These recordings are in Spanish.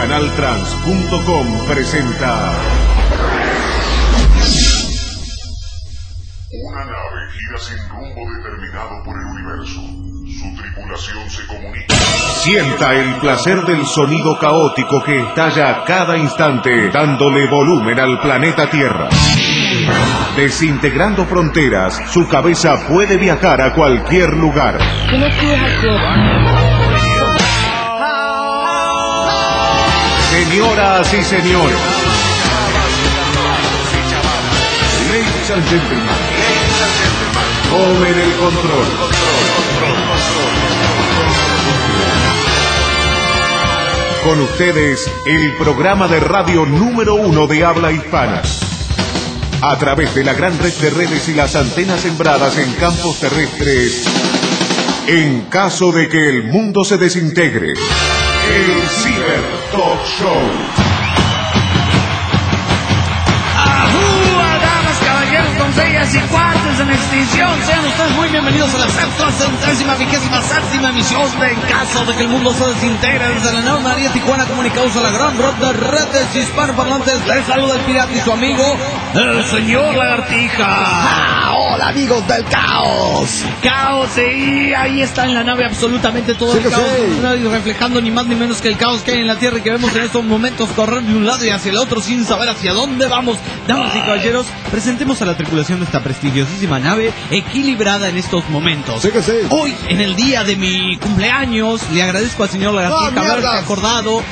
Canaltrans.com presenta. Una nave gira sin rumbo determinado por el universo. Su tripulación se comunica. Sienta el placer del sonido caótico que estalla a cada instante, dándole volumen al planeta Tierra. Desintegrando fronteras, su cabeza puede viajar a cualquier lugar. Señoras y señores, ladies and gentlemen, tomen el control. Con ustedes, el programa de radio número 1 de habla hispana. A través de la gran red de redes y las antenas sembradas en campos terrestres, en caso de que el mundo se desintegre, el Ciber Talk Show. Doncellas y cuartos en extinción, sean ustedes muy bienvenidos a la 727ª emisión de En caso de que el mundo se desintegre desde la Nueva María Tijuana, comunicados a la gran red de redes hispanoparlantes. Les saluda el pirata y su amigo, el señor Lagartija. Hola amigos del caos. Caos, y ahí está en la nave absolutamente todo el caos, reflejando ni más ni menos que el caos que hay en la Tierra y que vemos en estos momentos correr de un lado y hacia el otro sin saber hacia dónde vamos. Damas y caballeros, presentemos a la tripulación de esta prestigiosísima nave equilibrada en estos momentos. Hoy, en el día de mi cumpleaños, le agradezco al señor Lagartija haberse acordado.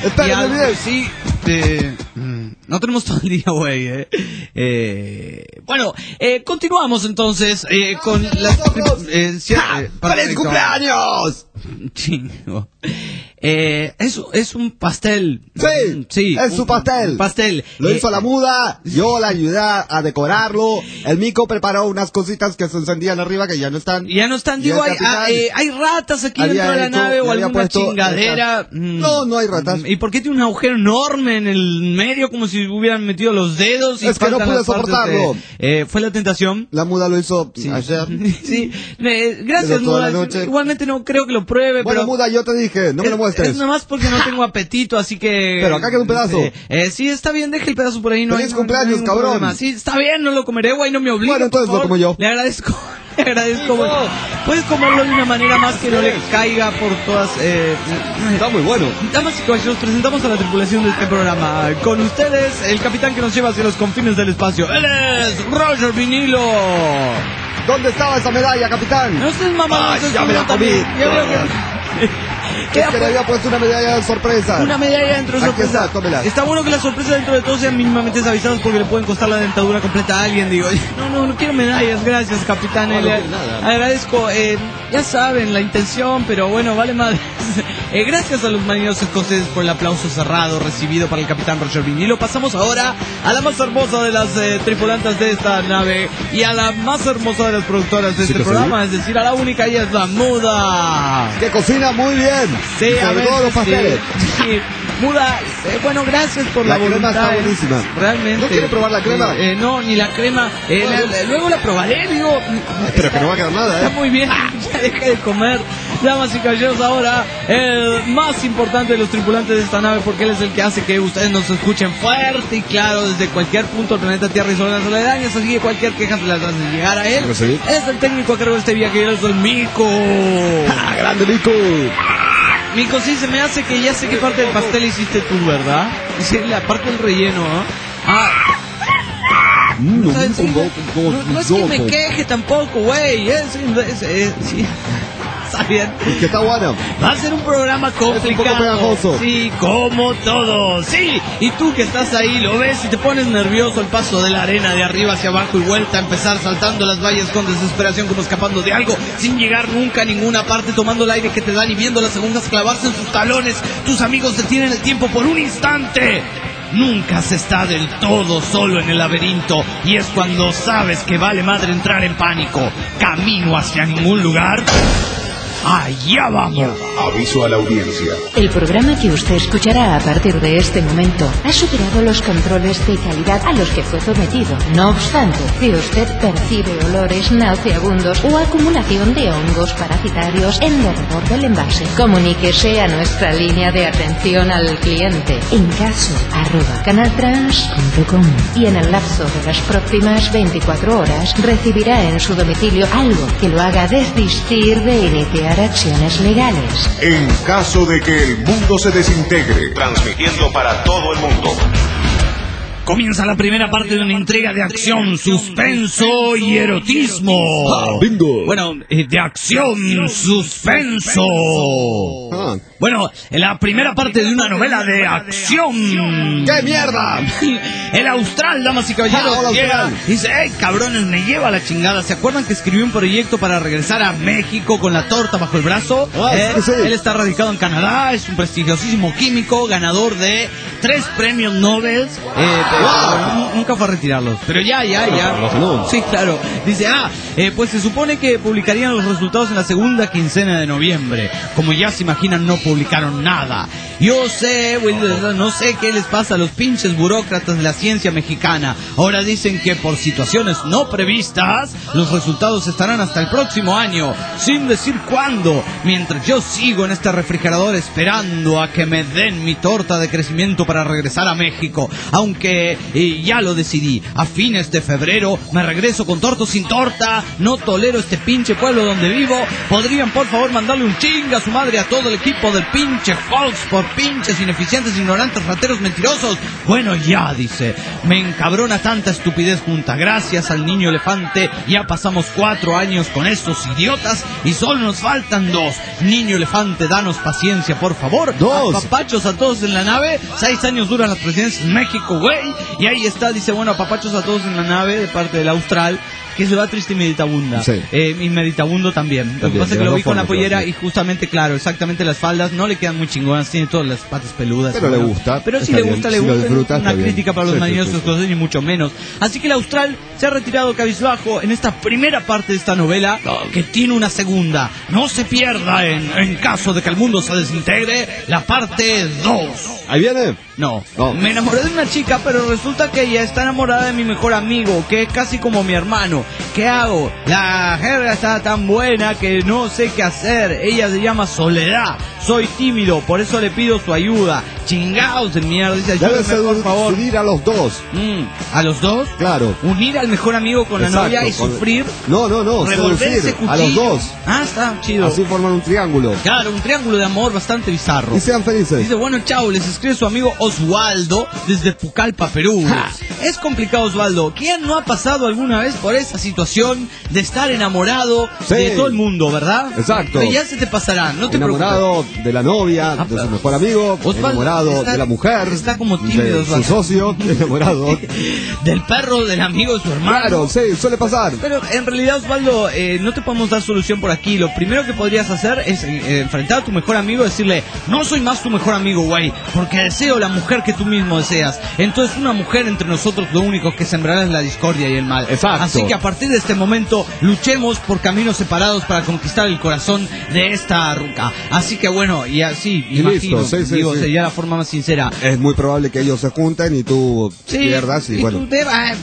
No tenemos todo el día, güey. Bueno, continuamos entonces con las... ¡Feliz cumpleaños! Chingo. Es un pastel. Sí, es su pastel. Pastel. Lo hizo la muda, yo la ayudé a decorarlo. El mico preparó unas cositas que se encendían arriba que ya no están. Digo, hay ratas aquí dentro de la nave o alguna chingadera. No hay ratas. ¿Y por qué tiene un agujero enorme en el medio como si hubieran metido los dedos? Es que no pude soportarlo. Fue la tentación. La muda lo hizo ayer. Sí, gracias, muda. Igualmente no creo que lo pruebe. Bueno, pero muda, yo te dije, no me lo muestres. Es nada más porque no tengo apetito, así que... Pero acá queda un pedazo. Sí, está bien, deje el pedazo por ahí. ¡Feliz cumpleaños, cabrón! Problema. Sí, está bien, no lo comeré, güey, no me obligue. Bueno, entonces lo como yo. Le agradezco. Güey. Puedes comerlo de una manera más que no le caiga por todas... Está muy bueno. Damas y caballeros, presentamos a la tripulación de este programa. Con ustedes, el capitán que nos lleva hacia los confines del espacio. Él es Roger Vinilo. ¿Dónde estaba esa medalla, capitán? No estés mamá. Ya me la comí. Es que le había puesto una medalla de sorpresa. Una medalla dentro de sorpresa. Tómela. Está bueno que la sorpresa dentro de todos sean mínimamente avisados porque le pueden costar la dentadura completa a alguien. Digo, no quiero medallas, gracias, capitán. No, le agradezco, ya saben, la intención, pero bueno, vale madre. Gracias a los marineros escoceses por el aplauso cerrado recibido para el capitán Roger Vinilo. Pasamos ahora a la más hermosa de las tripulantes de esta nave y a la más hermosa de las productoras de este programa, es decir, a la única, ella es la muda. Que cocina muy bien. Sí, a ver, todos los pasteles. Sí. Muda, bueno, gracias por la voluntad. La crema está buenísima. Realmente. ¿No quiere probar la crema? No, ni la crema. Luego la probaré, digo. Pero que no va a quedar nada, Está muy bien, ya deje de comer. Damas y caballeros, ahora el más importante de los tripulantes de esta nave, porque él es el que hace que ustedes nos escuchen fuerte y claro desde cualquier punto del planeta Tierra y zonas aledañas, así que cualquier queja se las hace llegar a él. ¿Sí? Es el técnico a cargo de este viaje, él es el Mico. ¡Grande Mico! Mico, sí, se me hace que ya sé qué parte del pastel hiciste tú, ¿verdad? Sí, la parte del relleno, No es que me queje tampoco, güey. Sí. Está bien. Es que está bueno. Va a ser un programa complicado. Es un poco pegajoso. Sí, como todo. Sí, y tú que estás ahí, lo ves y te pones nervioso el paso de la arena de arriba hacia abajo y vuelta a empezar saltando las vallas con desesperación como escapando de algo, sin llegar nunca a ninguna parte, tomando el aire que te dan y viendo las agujas clavarse en sus talones. Tus amigos detienen el tiempo por un instante. Nunca se está del todo solo en el laberinto y es cuando sabes que vale madre entrar en pánico. Camino hacia ningún lugar. Allá vamos. Aviso a la audiencia. El programa que usted escuchará a partir de este momento ha superado los controles de calidad a los que fue sometido. No obstante, si usted percibe olores nauseabundos o acumulación de hongos parasitarios en derredor del envase, comuníquese a nuestra línea de atención al cliente encaso@canaltrans.com y en el lapso de las próximas 24 horas recibirá en su domicilio algo que lo haga desistir de iniciar acciones legales. En caso de que el mundo se desintegre, transmitiendo para todo el mundo. Comienza la primera parte de una intriga de acción, suspenso y erotismo. ¡Bingo! Bueno, de acción, suspenso. Bueno, en la primera parte de una novela de acción. ¡Qué mierda! El Austral, damas y caballeros, Hola, llega. Austral. Dice, cabrones, me lleva la chingada. ¿Se acuerdan que escribió un proyecto para regresar a México con la torta bajo el brazo? Sí. Él está radicado en Canadá, es un prestigiosísimo químico, ganador de 3 premios Nobel. Nunca fue a retirarlos, pero ya. No. Sí, claro. Dice, pues se supone que publicarían los resultados en la segunda quincena de noviembre. Como ya se imaginan, no publicaron nada. Yo sé, güey, no sé qué les pasa a los pinches burócratas de la ciencia mexicana. Ahora dicen que por situaciones no previstas, los resultados estarán hasta el próximo año, sin decir cuándo. Mientras yo sigo en este refrigerador esperando a que me den mi torta de crecimiento para regresar a México. Aunque ya lo decidí, a fines de febrero me regreso con torta o sin torta. No tolero este pinche pueblo donde vivo. ¿Podrían por favor mandarle un chinga a su madre a todo el equipo del pinche Fox por pinches ineficientes, ignorantes, rateros, mentirosos? Bueno, ya, dice, me encabrona tanta estupidez junta. Gracias al niño elefante ya pasamos 4 años con estos idiotas y solo nos faltan 2. Niño elefante, danos paciencia, por favor. 2. Apapachos a todos en la nave. 6 años duran las presidencias en México, güey. Y ahí está, dice, bueno, apapachos a todos en la nave de parte del Austral, que se va triste y meditabunda. Sí. Y meditabundo también. Lo que pasa es que lo vi con la pollera y justamente, claro, exactamente las faldas no le quedan muy chingonas, tiene todas las patas peludas. Pero le gusta. Pero sí Está le bien. gusta, Si le lo gusta. disfruta, Una está bien. crítica para los Sí, marineros, sí, sí. cosas, ni mucho menos. Así que el Austral se ha retirado cabizbajo en esta primera parte de esta novela, que tiene una segunda. No se pierda en caso de que el mundo se desintegre, la parte 2. ¿Ahí viene? No. No. Me enamoré de una chica, pero resulta que ella está enamorada de mi mejor amigo, que es casi como mi hermano. ¿Qué hago? La jerga está tan buena que no sé qué hacer. Ella se llama Soledad. Soy tímido, por eso le pido su ayuda. Chingaos de mierda, dice, Debes ayúdame, por favor. unir a los dos. ¿A los dos? Claro. Unir al mejor amigo con la novia y con- sufrir. No, Revolverse seducir cuchillo. a los dos. Está chido. Así forman un triángulo. Claro, un triángulo de amor bastante bizarro. Y sean felices. Dice, bueno, chao, les escribe su amigo Osvaldo desde Pucallpa, Perú. Es complicado, Osvaldo. ¿Quién no ha pasado alguna vez por esa situación de estar enamorado Sí. de todo el mundo, verdad? Exacto. Pero ya se te pasará, no te Enamorado de la novia, Ah, de su mejor amigo, Osvaldo enamorado está- de la mujer, está como tímido, de su Osvaldo. socio, enamorado. preocupes. Del perro, del amigo de su hermano. Claro, sí, suele pasar. Pero en realidad, Osvaldo, no te podemos dar solución por aquí. Lo primero que podrías hacer es enfrentar a tu mejor amigo y decirle, no soy más tu mejor amigo, güey, porque deseo la mujer que tú mismo deseas. Entonces una mujer entre nosotros lo único que sembrará es la discordia y el mal. Exacto. Así que a partir de este momento luchemos por caminos separados para conquistar el corazón de esta ruca. Así que bueno, y así, Y imagino, listo, sí, digo, sí. sería la forma más sincera. Es muy probable que ellos se junten y tú pierdas y bueno, tú te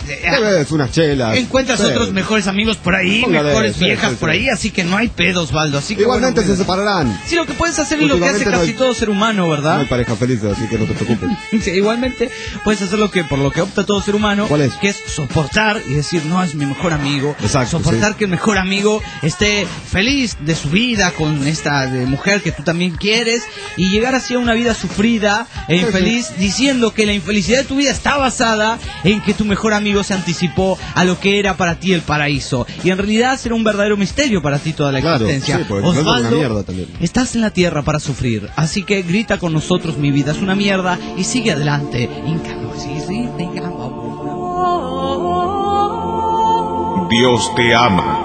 ves unas chelas. encuentras Sí. otros mejores amigos por ahí, Póngale, mejores sí, viejas sí, por sí. ahí, así que no hay pedo, Osvaldo. Así que Igualmente bueno, se separarán. sí, lo que puedes hacer es lo que hace Últimamente no casi hay- todo ser humano, No ¿verdad? hay pareja feliz, así que no te preocupes. Sí, igualmente puedes hacer lo que por lo que opta todo ser humano, ¿Cuál es? que es soportar y decir, no, es mi mejor amigo. Exacto, soportar sí. que el mejor amigo esté feliz de su vida con esta mujer que tú también quieres y llegar hacia una vida sufrida e infeliz, diciendo que la infelicidad de tu vida está basada en que tu mejor amigo se anticipó a lo que era para ti el paraíso. Y en realidad será un verdadero misterio para ti toda la Claro, existencia. sí, porque es una Osvaldo, mierda también. estás en la tierra para sufrir, así que grita con nosotros, mi vida es una mierda, y sigue adelante. Dios te ama.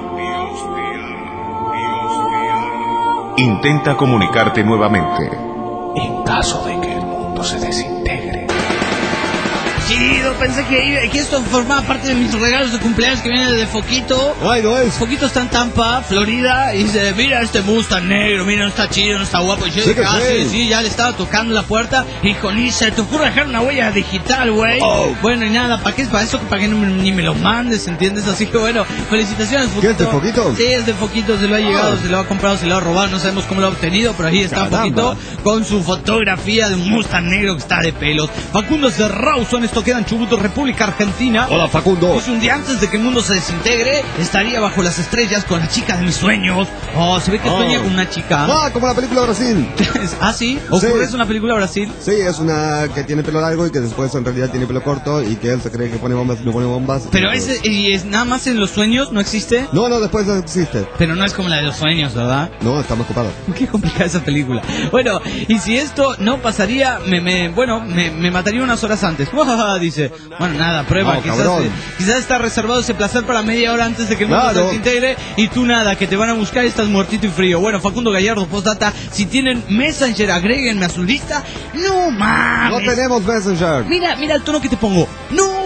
Intenta comunicarte nuevamente. En caso de que el mundo se desintegre. chido. Pensé que esto formaba parte de mis regalos de cumpleaños que vienen de Foquito. Ay, no es. Foquito está en Tampa, Florida, y dice, mira este Mustang negro, mira, no está chido, no está guapo. Y yo dije, sí, ya le estaba tocando la puerta. Y dijo, ni se te ocurre dejar una huella digital, güey. Oh. Bueno, y nada, ¿para qué es para eso? ¿Para que ni me lo mandes, entiendes? Así que bueno, felicitaciones, Foquito. ¿Qué es de Foquito? Sí, es de Foquito, se lo ha llegado, se lo ha comprado, se lo ha robado, no sabemos cómo lo ha obtenido, pero ahí está Foquito con su fotografía de un Mustang negro que está de pelos. Facundo es de Rawson, esto queda en Chubut, República Argentina. Hola, Facundo. Pues un día antes de que el mundo se desintegre, estaría bajo las estrellas con la chica de mis sueños. Oh, se ve que sueña con una chica. Ah, como la película Brasil. ¿Ah, sí? ¿Ocurre? ¿Es una película Brasil? Sí, es una que tiene pelo largo y que después en realidad tiene pelo corto y que él se cree que pone bombas y no pone bombas. Pero ¿y es nada más en los sueños? ¿No existe? No, después existe. Pero no es como la de los sueños, ¿verdad? No, está más ocupado. Qué complicada esa película. Bueno, y si esto no pasaría, me mataría unas horas antes. Dice, bueno, nada, prueba. No, quizás está reservado ese placer para media hora antes de que el mundo se desintegre y tú nada, que te van a buscar y estás muertito y frío. Bueno, Facundo Gallardo, postdata, si tienen Messenger, agréguenme a su lista. No mames. No tenemos Messenger. Mira el tono que te pongo. No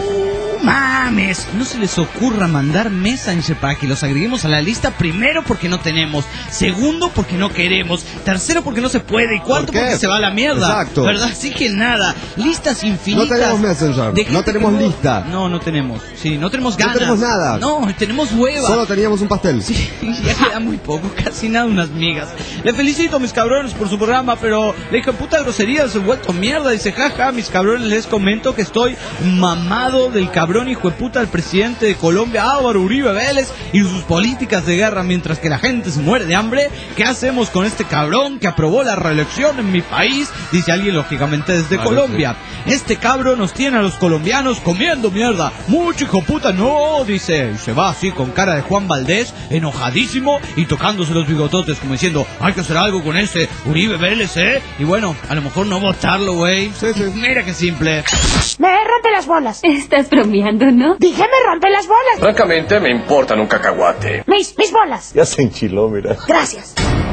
mames, no se les ocurra mandar Messenger para que los agreguemos a la lista. Primero, porque no tenemos. Segundo, porque no queremos. Tercero, porque no se puede. Y cuarto, porque se va a la mierda. Exacto. ¿Verdad? Así que nada, listas infinitas. No tenemos Messenger, no tenemos lista. No tenemos. Sí, no tenemos ganas. No tenemos nada. No, tenemos hueva. Solo teníamos un pastel. Sí, ya queda muy poco, casi nada, unas migas. Le felicito a mis cabrones por su programa, pero le dije, puta grosería, se ha vuelto mierda. Dice, jaja, mis cabrones, les comento que estoy mamado del cabrón hijo de puta del presidente de Colombia, Álvaro Uribe Vélez, y sus políticas de guerra mientras que la gente se muere de hambre. ¿Qué hacemos con este cabrón que aprobó la reelección en mi país? Dice alguien, lógicamente, desde Colombia. Sí. Este cabrón nos tiene a los colombianos comiendo mierda. Mucho hijo puta, no, dice. Y se va así con cara de Juan Valdés, enojadísimo y tocándose los bigototes como diciendo, hay que hacer algo con ese Uribe Vélez, Y bueno, a lo mejor no votarlo, güey. Sí. Mira qué simple. Me rompe las bolas. Estás bromeando, ¿no? Dije, me rompe las bolas. Francamente, me importan un cacahuate. Mis bolas. Ya se enchiló, mira. Gracias.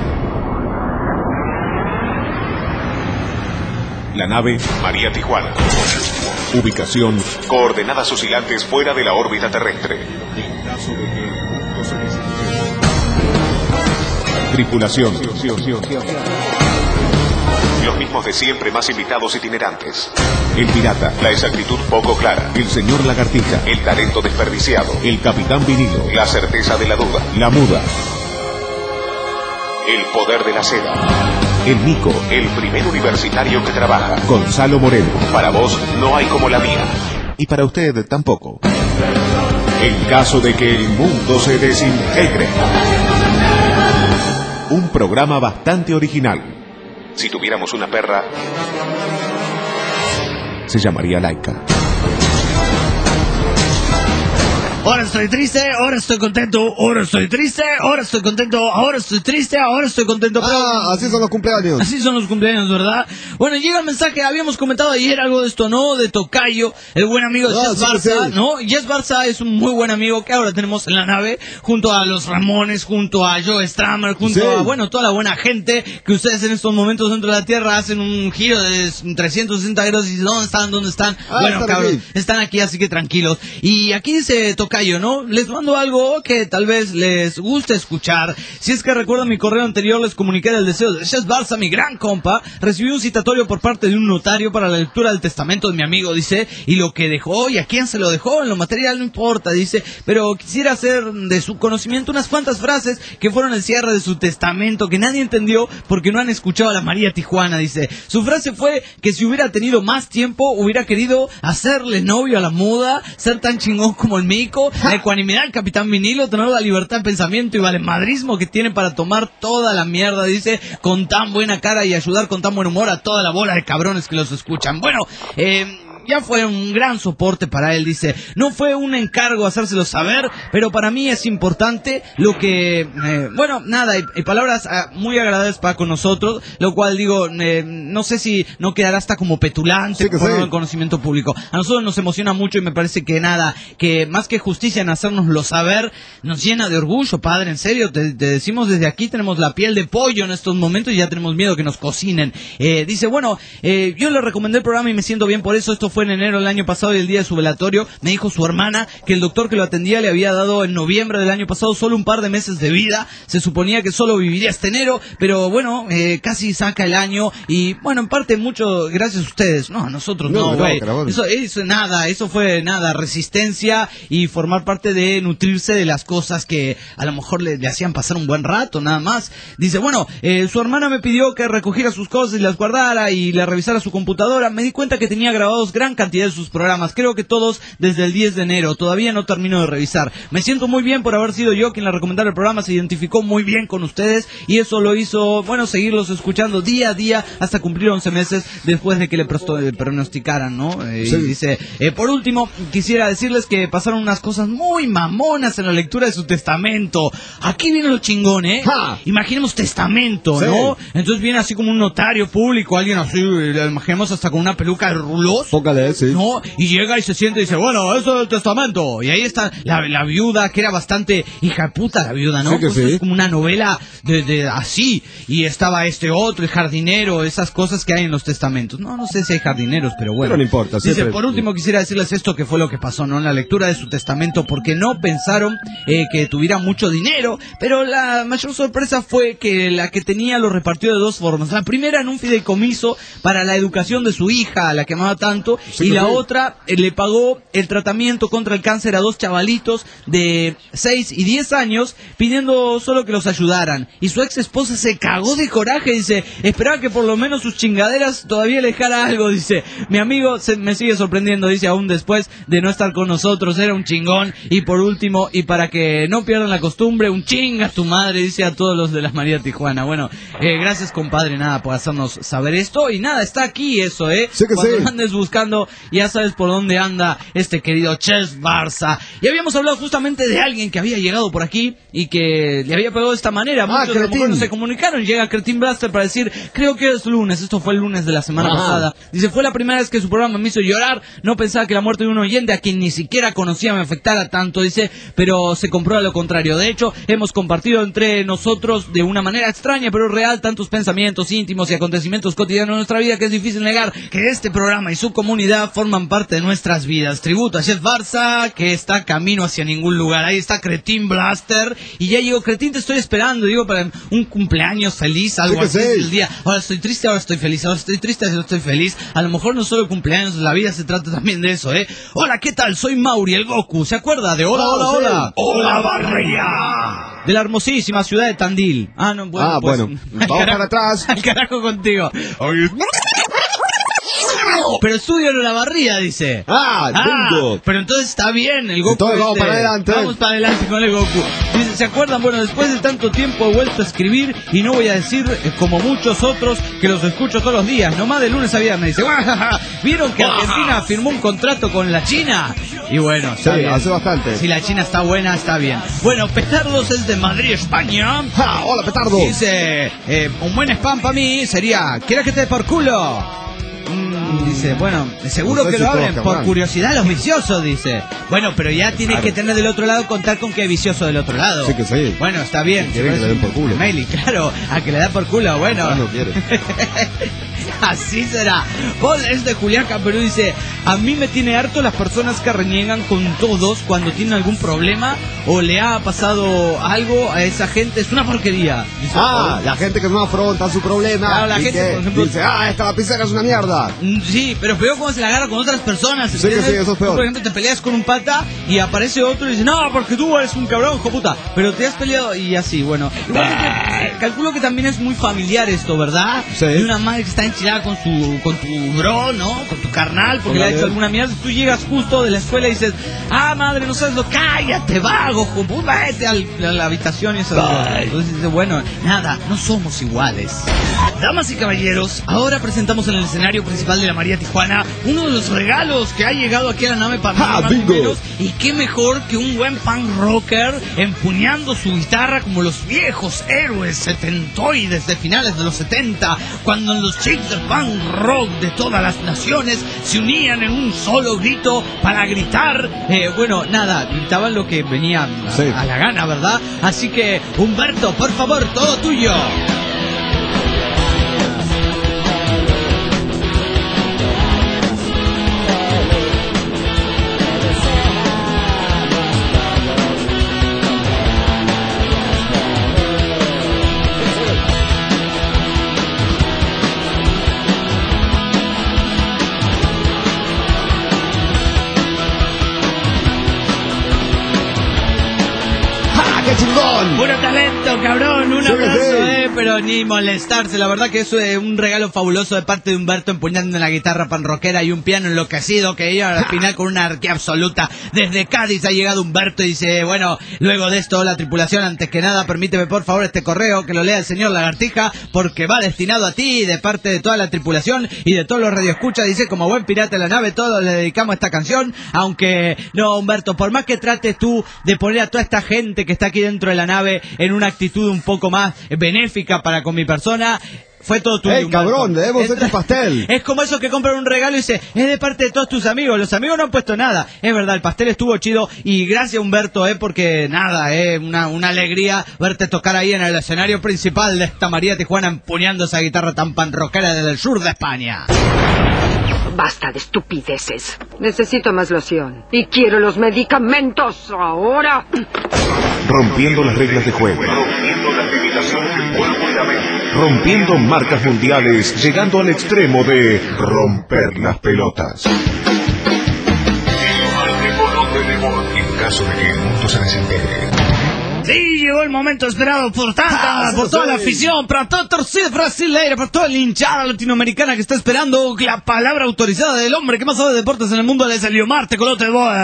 La nave María Tijuana. Ubicación, coordenadas oscilantes fuera de la órbita terrestre. Tripulación. Los mismos de siempre, más invitados itinerantes. El pirata, la exactitud poco clara. El señor lagartija, el talento desperdiciado. El capitán vinilo, la certeza de la duda. La muda, el poder de la seda. El Nico, el primer universitario que trabaja. Gonzalo Moreno, para vos no hay como la mía. Y para usted tampoco. En caso de que el mundo se desintegre. Un programa bastante original. Si tuviéramos una perra, se llamaría Laika. Ahora estoy triste, ahora estoy contento, ahora estoy triste, ahora estoy contento, ahora estoy triste, ahora estoy contento. Así son los cumpleaños. Así son los cumpleaños, ¿verdad? Bueno, llega el mensaje, habíamos comentado ayer algo de esto, ¿no? De Tocayo, el buen amigo de Jess Barza, ¿no? Jess Barza es un muy buen amigo que ahora tenemos en la nave, junto a los Ramones, junto a Joe Stramer, junto a, bueno, toda la buena gente que ustedes en estos momentos dentro de la Tierra hacen un giro de 360 grados y ¿dónde están? ¿Dónde están? Bueno, cabrón, están aquí, así que tranquilos. Y aquí dice Tocayo, ¿no? Les mando algo que tal vez les guste escuchar. Si es que recuerdan mi correo anterior, les comuniqué del deseo de Jess Barza, mi gran compa. Recibí un citatorio por parte de un notario para la lectura del testamento de mi amigo, dice, y lo que dejó y a quién se lo dejó, en lo material no importa, dice, pero quisiera hacer de su conocimiento unas cuantas frases que fueron el cierre de su testamento, que nadie entendió porque no han escuchado a la María Tijuana, dice. Su frase fue que si hubiera tenido más tiempo, hubiera querido hacerle novio a la muda, ser tan chingón como el mico, la ecuanimidad del capitán vinilo, tener la libertad de pensamiento y valemadrismo que tiene para tomar toda la mierda, dice, con tan buena cara y ayudar con tan buen humor a toda la bola de cabrones que los escuchan. Bueno, ya fue un gran soporte para él, dice. No fue un encargo hacérselo saber, pero para mí es importante lo que... bueno, nada, y palabras muy agradables para con nosotros, lo cual digo, no sé si no quedará hasta como petulante por el conocimiento público. A nosotros nos emociona mucho y me parece que nada, que más que justicia en hacérnoslo saber, nos llena de orgullo, padre, en serio, te decimos desde aquí, tenemos la piel de pollo en estos momentos y ya tenemos miedo que nos cocinen. Dice, bueno, yo le recomendé el programa y me siento bien por eso, esto fue en enero del año pasado y el día de su velatorio me dijo su hermana que el doctor que lo atendía le había dado en noviembre del año pasado solo un par de meses de vida. Se suponía que solo viviría este enero, pero bueno, casi saca el año y bueno, en parte mucho gracias a ustedes. No, a nosotros no, güey. Eso fue nada, resistencia y formar parte de nutrirse de las cosas que a lo mejor le hacían pasar un buen rato, nada más. Dice, bueno, su hermana me pidió que recogiera sus cosas y las guardara y le revisara su computadora. Me di cuenta que tenía grabados gran cantidad de sus programas, creo que todos desde el 10 de enero. Todavía no termino de revisar. Me siento muy bien por haber sido yo quien le recomendara el programa, se identificó muy bien con ustedes y eso lo hizo, bueno, seguirlos escuchando día a día hasta cumplir 11 meses después de que le pronosticaran, ¿no? Sí. Y dice, por último, quisiera decirles que pasaron unas cosas muy mamonas en la lectura de su testamento. Aquí viene lo chingón, ¿eh? ¡Ja! Imaginemos testamento, Sí. ¿no? Entonces viene así como un notario público, alguien así, lo imaginemos hasta con una peluca de rulos. Póngale, sí. ¿No? Y llega y se siente y dice, bueno, eso es el testamento. Y ahí está la viuda, que era bastante hija de puta la viuda, ¿no? Sí que Pues sí. es como una novela de así. Y estaba este otro, el jardinero, esas cosas que hay en los testamentos. No sé si hay jardineros, pero bueno. Pero no importa. Dice, Siempre... por último quisiera decirles esto que fue lo que pasó, ¿no? En la lectura de su testamento, porque no pensaron que tuviera mucho dinero, pero la mayor sorpresa fue que la que tenía lo repartió de dos formas. La primera en un fideicomiso para la educación de su hija, a la que amaba tanto, Sí, y la sí. otra le pagó el tratamiento contra el cáncer a dos chavalitos de 6 y 10 años, pidiendo solo que los ayudaran. Y su ex esposa se cagó de coraje, dice, esperaba que por lo menos sus chingaderas todavía le dejara algo, dice. Mi amigo me sigue sorprendiendo, dice, aún después de no estar con nosotros, era un chingón. Y por último, y para que no pierdan la costumbre, un chinga tu madre, dice a todos los de las María Tijuana. Bueno, gracias compadre, nada, por hacernos saber esto. Y nada, está aquí eso, Sí que cuando sí. lo andes buscando, ya sabes por dónde anda este querido Chess Barça. Y habíamos hablado justamente de alguien que había llegado por aquí y que le había pegado de esta manera. Muchos a lo mejor no se comunicaron. Llega Cretin Blaster para decir, creo que es lunes. Esto fue el lunes de la semana pasada. Dice, fue la primera vez que su programa me hizo llorar. No pensaba que la muerte de un oyente a quien ni siquiera conocía me afectara tanto, dice, pero se comprueba lo contrario. De hecho, hemos compartido entre nosotros de una manera extraña pero real tantos pensamientos íntimos y acontecimientos cotidianos de nuestra vida que es difícil negar que este programa y su comunidad forman parte de nuestras vidas. Tributo a Chef Barça, que está camino hacia ningún lugar. Ahí está Cretin Blaster y ya llegó. Cretin, te estoy esperando, digo, para un cumpleaños feliz, algo así el día. Ahora estoy triste, ahora estoy feliz, ahora estoy triste, ahora estoy feliz. A lo mejor no solo cumpleaños, la vida se trata también de eso, ¿eh? Hola, ¿qué tal? Soy Mauri, el Goku. ¿Se acuerda de Hola, hola, hola? ¡Hola, Barría! De la hermosísima ciudad de Tandil. Bueno, bueno. al Vamos carajo, para atrás. Al carajo contigo. Pero estudio en la barría, dice. Bingo. Pero entonces está bien, el Goku. Entonces vamos para adelante. Vamos para adelante con el Goku. Dice, ¿se acuerdan? Bueno, después de tanto tiempo he vuelto a escribir y no voy a decir, como muchos otros, que los escucho todos los días, nomás de lunes a viernes. Dice, ¿vieron que Argentina firmó un contrato con la China? Y bueno, está bien. Hace bastante. Si la China está buena, está bien. Bueno, Petardos es de Madrid, España. Hola, Petardo. Dice, un buen spam para mí sería, ¿quieres que te dé por culo? Dice, bueno, seguro No sé que si lo todos abren por querrán. curiosidad los viciosos, dice. Bueno, pero ya tiene Claro. que tener del otro lado, contar con que hay vicioso del otro lado. Sí que sí. Bueno, está bien. Quieren que le den por culo. Maili, claro, a que le da por culo, bueno. No quiere. Así será. Paul es de Julián Camperú, dice, a mí me tiene harto las personas que reniegan con todos cuando tienen algún problema o le ha pasado algo a esa gente. Es una porquería. Dice Paul. La gente que no afronta su problema. Claro, la y gente, que por ejemplo, dice, esta lapicera es una mierda. Sí, pero peor cuando se la agarra con otras personas. Sí, que ¿entiendes? sí, eso es peor. Tú, por ejemplo, te peleas con un pata y aparece otro y dice, no, porque tú eres un cabrón, hijo puta. Pero te has peleado y así, bueno. Igualmente, calculo que también es muy familiar esto, ¿verdad? Sí. De una madre que está enchilada con tu bro, ¿no? Con tu carnal, porque le ha hecho alguna mierda. Tú llegas justo de la escuela y dices, madre, no sabes lo, cállate, vago, puta, vete a la habitación y eso. Entonces dice, bueno, nada, no somos iguales. Damas y caballeros, ahora presentamos en el escenario principal de la María Tijuana uno de los regalos que ha llegado aquí a la nave Pandora, bingo. y qué mejor que un buen punk rocker empuñando su guitarra como los viejos héroes setentoides de finales de los 70, cuando los chicos del punk rock de todas las naciones se unían en un solo grito para gritar, bueno, nada, gritaban lo que venía a la gana, ¿verdad? Así que, Humberto, por favor, todo tuyo. Puro talento, cabrón, un Sí, abrazo, sí. pero ni molestarse. La verdad que eso es un regalo fabuloso de parte de Humberto, empuñando una guitarra panroquera y un piano enloquecido que iba al final con una arquea absoluta. Desde Cádiz ha llegado Humberto y dice, bueno, luego de esto, la tripulación, antes que nada, permíteme por favor este correo que lo lea el señor Lagartija, porque va destinado a ti, de parte de toda la tripulación y de todos los radioescuchas. Dice, como buen pirata de la nave, todos le dedicamos esta canción, aunque, no, Humberto, por más que trates tú de poner a toda esta gente que está aquí dentro de la nave en una actitud un poco más benéfica para con mi persona, fue todo tuyo. ¡Ey, cabrón! Le debemos este pastel. Es como eso que compran un regalo y dice, es de parte de todos tus amigos. Los amigos no han puesto nada. Es verdad, el pastel estuvo chido y gracias, Humberto, porque nada, una alegría verte tocar ahí en el escenario principal de esta María Tijuana, empuñando esa guitarra tan panroquera desde el sur de España. Basta de estupideces. Necesito más loción. Y quiero los medicamentos ahora. Rompiendo las reglas de juego. Rompiendo marcas mundiales, llegando al extremo de romper las pelotas. En caso de que el mundo se desintegre. Sí, llegó el momento esperado por toda la afición, para toda torcida brasileña, por toda la hinchada latinoamericana que está esperando la palabra autorizada del hombre que más sabe de deportes en el mundo, es Eliomar Tecolote Boa.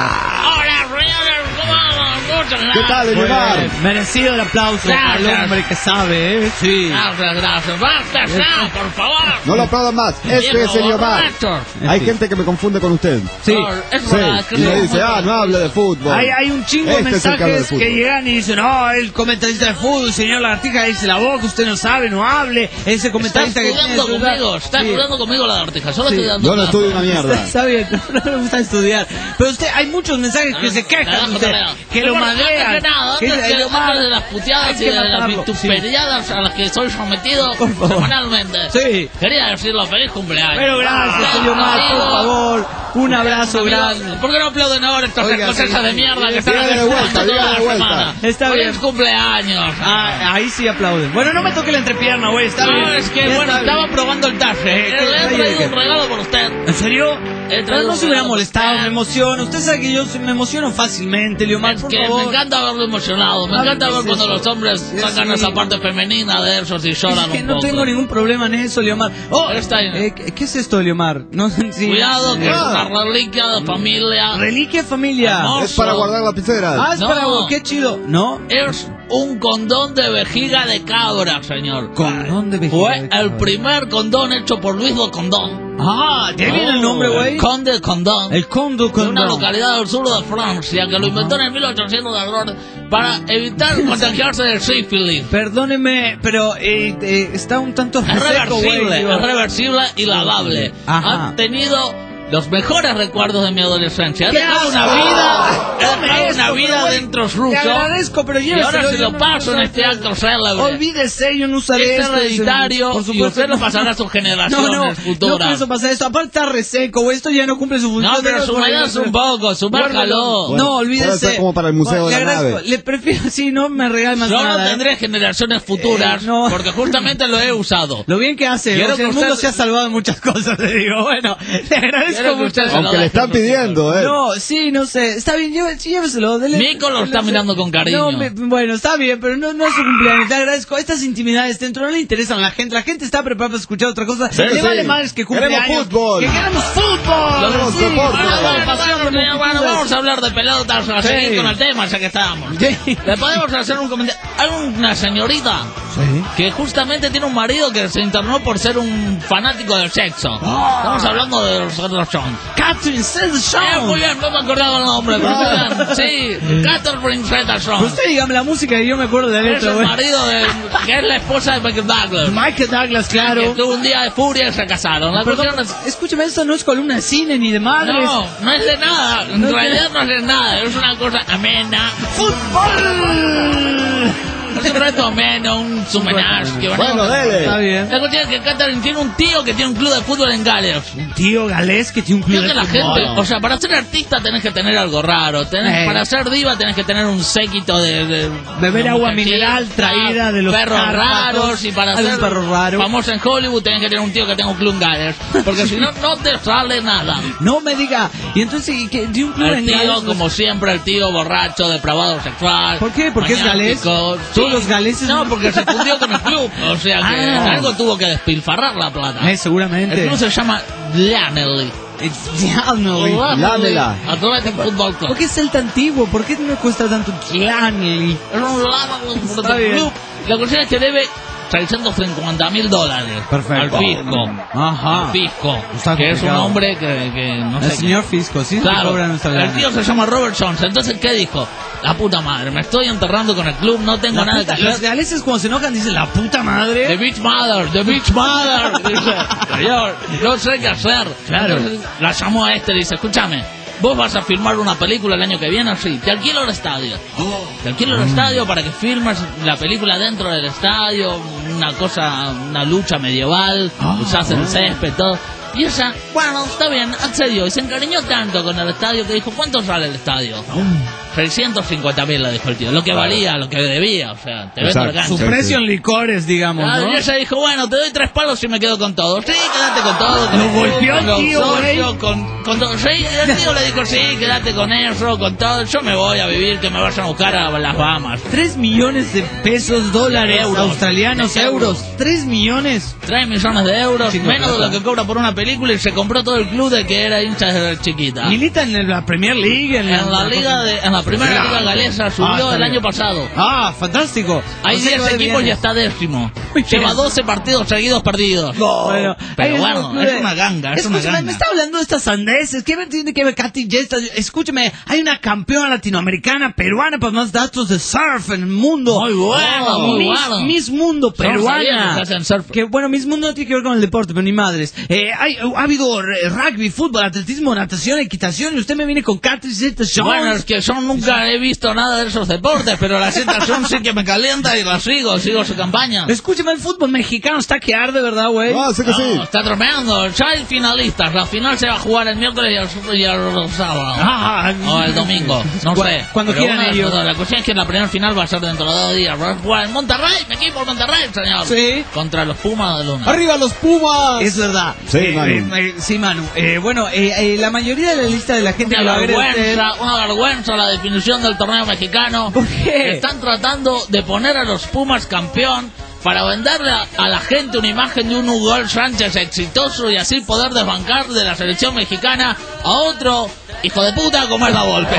Hola, señores, ¿cómo vamos? Muchas gracias. ¿Qué tal, Eliomar? Merecido el aplauso al hombre que sabe, ¿eh? Sí. Gracias. Basta ya, por favor. No lo aplaudan más. Este es Eliomar. Hay gente que me confunde con usted. Sí. Es verdad, Y me dice, no hable de fútbol. Hay un chingo de Este es el que habla de mensajes fútbol. que llegan y dicen, no, el comentarista de fútbol, señor Lagartija, dice la boca, usted no sabe, no hable. Ese Está comentarista que estudiando tiene conmigo, está estudiando conmigo la Lagartija. Solo estoy dando Yo no clases. estudio una mierda. Está bien, no le gusta estudiar. Pero usted, hay muchos mensajes que se quejan de usted, que lo madrean. Antes de las puteadas y de las vituperiadas a las que soy sometido semanalmente. Sí. Quería decirlo, feliz cumpleaños. Pero gracias, señor Mar, por favor. Un abrazo grande. ¿Por qué no aplauden ahora estas Oiga, cosas sí, de mierda que están dígale de vuelta, toda dígale la de vuelta. semana? Está ¡Feliz bien. cumpleaños! Ahí sí aplauden. Bueno, no me toque la entrepierna, güey, está bien. No, es que, Ya bueno, está bien. estaba probando el taje. Le he traído un regalo por usted. ¿En serio? He traído Pero no un se hubiera regalo molestado, por me emociono. Usted sabe que yo me emociono fácilmente, Leomar, Es por que favor. me encanta verlo emocionado. Me Ah, encanta ¿qué ver es cuando eso? los hombres sacan Sí. esa parte femenina de esos y lloran Es que un no poco. tengo ningún problema en eso, Leomar. Oh, Está bien. ¿qué es esto, Leomar? No, sí. Cuidado, que es una reliquia de familia. Reliquia familia. Hermoso. Es para guardar lapiceras. Ah, es No. para vos, qué chido. ¿No? Es un condón de vejiga de cabra, señor. Condón de vejiga Fue de el cabra. primer condón hecho por Luis do Condón. Ah, ¿de ahí viene el nombre, güey? Conde Condón. El Condo De una Condón. localidad del sur de Francia que lo inventó en el 1800 de error para evitar contagiarse del sífilis. Perdóneme, pero está un tanto Es seco, reversible, güey. es reversible y lavable. Ajá. Ha tenido los mejores recuerdos de mi adolescencia. He ¿Qué dejado una asco? vida, he Dame dejado una esto, vida pero, dentro Te ruso. agradezco, pero Y ahora lléveselo, se yo lo no paso en sé este qué. acto célebre. Olvídese, yo no usaré Es esto. hereditario por y supuesto. usted lo pasará a sus generaciones no futuras. pienso pasar esto. Aparte está reseco, güey. Esto ya no cumple su función. No, pero sumérase un poco, sumércalo. No, olvídese. Puede ser como para el museo de Le la agradezco. nave. Le prefiero, sí, no me regale más Yo no nada. tendré generaciones futuras, no. porque justamente lo he usado. Lo bien que hace. Quiero O sea, el que mundo usted- se ha salvado en muchas cosas, le digo. Bueno, le Quiero agradezco que mucho. usted se Aunque le están pidiendo, No, sí, no sé. Está bien, lléveselo. Mico lo está mirando con cariño. No, bueno, está bien, pero no es su cumpleaños. Le agradezco. Estas intimidades dentro no le interesan a la gente. La gente está preparada para escuchar otra cosa. Sí, le sí. vale madres que cumpleaños. Queremos fútbol. Que queremos fútbol. Queremos Sí, deporte. bueno, pasión de Bueno, vamos a hablar de pelotas, a seguir con el tema, ya que estábamos. Sí. Le podemos hacer un comentario. Hay una señorita que justamente tiene un marido que se internó por ser un fanático del sexo. Estamos hablando de los John. Catherine Zeta-Jones. Muy bien, no me acordaba el nombre, pero muy bien. Sí, Catherine Zeta-Jones. Usted dígame la música y yo me acuerdo de la Es letra, el güey. marido de... que es la esposa de Michael Douglas. Michael Douglas, Que claro. tuvo un día de furia y se casaron. La Perdón, cuestión es... escúchame, esto no es columna de cine ni de madres. No, no es de nada. En No es realidad no es de nada. Es una cosa amena. ¡Fútbol! Es un reto menos, un homenaje. Que Bueno, dele. Está bien. La cuestión es que Catherine tiene un tío que tiene un club de fútbol en Gales. Un tío galés que tiene un club Creo de que la fútbol. gente, o sea, para ser artista tenés que tener algo raro. Para ser diva tenés que tener un séquito de beber agua mujercitas, mineral traída de los perros Cárpatos. raros. Y para Hay un ser perro raro. famoso en Hollywood tenés que tener un tío que tenga un club en Gales. Porque si no, no te sale nada. No me diga. Y entonces, ¿qué? ¿Tiene un club El en tío, Gales? como siempre, el tío borracho, depravado sexual. ¿Por qué? ¿Porque es galés? maniático. ¿Todos los galeses? No, porque se fundió con el club. O sea que algo tuvo que despilfarrar la plata. Seguramente. El club se llama Llanelli. Lánela. Athletic Football Club. ¿Por qué es el tan antiguo? ¿Por qué me cuesta tanto Llanelli? Es un Está bien. club. La cuestión es que debe $650,000 Perfecto. al fisco. Ajá. Al fisco. Está Que es un complicado. hombre que no El sé. señor Fisco, sí, Claro, cobra nuestra el lana. tío se llama Robert Jones. Entonces, ¿qué dijo? La puta madre, me estoy enterrando con el club, no tengo nada que Los hacer. galeses cuando se enojan dicen la puta The madre. Beach Mother, The Beach Mother. Dice, señor, no sé qué hacer. Claro. Entonces, la llamó a este y dice, escúchame, vos vas a filmar una película el año que viene, sí, te alquilo el estadio. Te alquilo el estadio para que filmes la película dentro del estadio, una cosa, una lucha medieval, usás el césped, todo. Y ella, bueno, está bien, accedió y se encariñó tanto con el estadio que dijo, ¿cuánto sale el estadio? 650.000, le dijo el tío, lo que valía, lo que debía, o sea, te vendo la cancha. Su precio en licores, digamos, Ah, ¿no? y ella dijo, bueno, te doy 3 palos y me quedo con todo. Sí, quédate con todo. Lo golpeó el con los tío, socios, con todo. Sí, el tío le dijo, sí, quédate con eso, con todo. Yo me voy a vivir, que me vayan a buscar a las Bahamas. 3 millones de pesos, dólares, Euros. australianos, euros. 3 millones. 3 millones de euros, Chico, menos de plata. lo que cobra por una película, y se compró todo el club de que era hincha desde chiquita. Milita en la Premier League. En la primera liga galesa subió está el bien. año pasado. Ah, fantástico. Hay O sea que 10 va de equipos y bienes. está 10º. Muy Lleva bien. 12 partidos seguidos perdidos. Bueno, Pero ahí bueno, un- es una ganga, es una Escúchame, ganga. me está hablando de estas sandeces. ¿Qué me tiene que ver Katy Jetta? Escúchame, hay una campeona latinoamericana, peruana, para más datos de surf en el mundo. Muy bueno, muy bueno. Miss Mundo Yo no sabía peruana. que se hacen surf. Que bueno, Miss Mundo no tiene que ver con el deporte, pero ni madres. Ha habido rugby, fútbol, atletismo, natación, equitación, y usted me viene con Katy Jetta Jones. Bueno, es que yo nunca he visto nada de esos deportes, pero la situación sí que me calienta y la sigo su campaña. Escúchame, el fútbol mexicano está que arde, ¿verdad, güey? Ah, sé que sí. No, está tremendo. Ya hay finalistas. La final se va a jugar el miércoles y el sábado. O el domingo. No sé. Cuando Pero quieran una de ellos. las dos. La cuestión es que la primera final va a ser dentro de 2 días. Va a jugar en Monterrey. Mi equipo Monterrey, señor. Sí. Contra los Pumas de Luna. ¡Arriba los Pumas! Es verdad. Sí, Manu. Sí, Manu. Bueno, la mayoría de la lista de la gente que lo agrede a usted- Una vergüenza la definición del torneo mexicano. ¿Por qué? Están tratando de poner a los Pumas campeón para venderle a la gente una imagen de un Hugo Sánchez exitoso y así poder desbancar de la selección mexicana a otro hijo de puta como es la Volpe.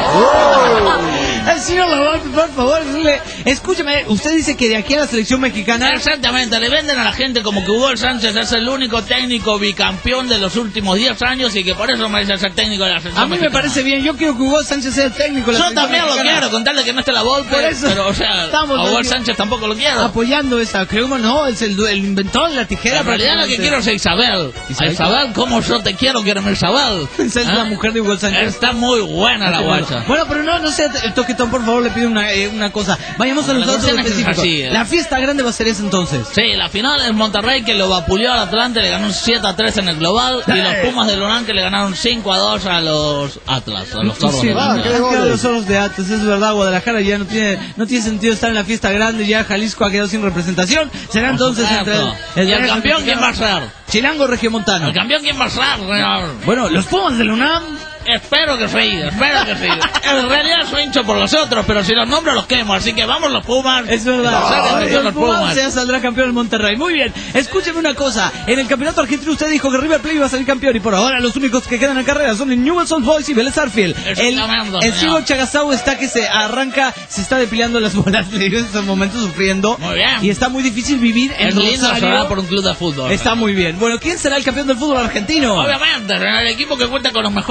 El señor Lavolpe, por favor, escúcheme, usted dice que de aquí a la selección mexicana... Exactamente, le venden a la gente como que Hugo Sánchez es el único técnico bicampeón de los últimos 10 años y que por eso merece ser técnico de la selección A mí me mexicana. parece bien, yo quiero que Hugo Sánchez sea el técnico de la Yo selección también lo mexicana. quiero, con tal de que no esté la Volpe, Por eso pero o sea, estamos a Hugo aquí Sánchez tampoco lo quiero. Apoyando esa, creo que no, es el inventor de la tijera. En realidad lo que quiero es a Isabel. A Isabel, como yo te quiero, quiero a Isabel. Esa es la ¿Ah? mujer de Hugo Sánchez. Está muy buena la guacha. Bueno, pero no sea el toquetón, por favor, le pido una cosa. Vayamos a los La datos cuestión es que es específicos. así, La fiesta grande va a ser esa entonces. Sí, la final es Monterrey que lo vapuleó al Atlante, le ganó un 7-3 en el global. Y los Pumas de Lorán que le ganaron 5-2 a los Atlas, a los Toros. Sí, de Lorán. qué han quedado goles. los oros de Atlas, es verdad, Guadalajara ya no tiene sentido estar en la fiesta grande, ya Jalisco ha quedado sin representación. Será Por entonces supuesto. entre ¿Y el campeón quién va a ser? Chilango Regiomontano. ¿El campeón quién va a ser, señor? Bueno, los Pumas del UNAM. Espero que sí, espero que sí. En realidad soy hincho por los otros, pero si los nombro los quemo, así que vamos los Pumas. Es verdad. Sáquense Los los Pumas Pumas. ya saldrá campeón el Monterrey. Muy bien. Escúcheme una cosa. En el campeonato argentino usted dijo que River Plate iba a salir campeón y por ahora los únicos que quedan en carrera son el Newell's Old Boys y Vélez Sarsfield. Exactamente, El señor. ciego Chagasau está que se arranca, se está depilando las bolas en estos momentos sufriendo. Muy bien. Y está muy difícil vivir en Es lindo Rosario. llorar por un club de fútbol. Está muy bien. Bueno, ¿quién será el campeón del fútbol argentino? Obviamente, en el equipo que cuenta con los mejores jugadores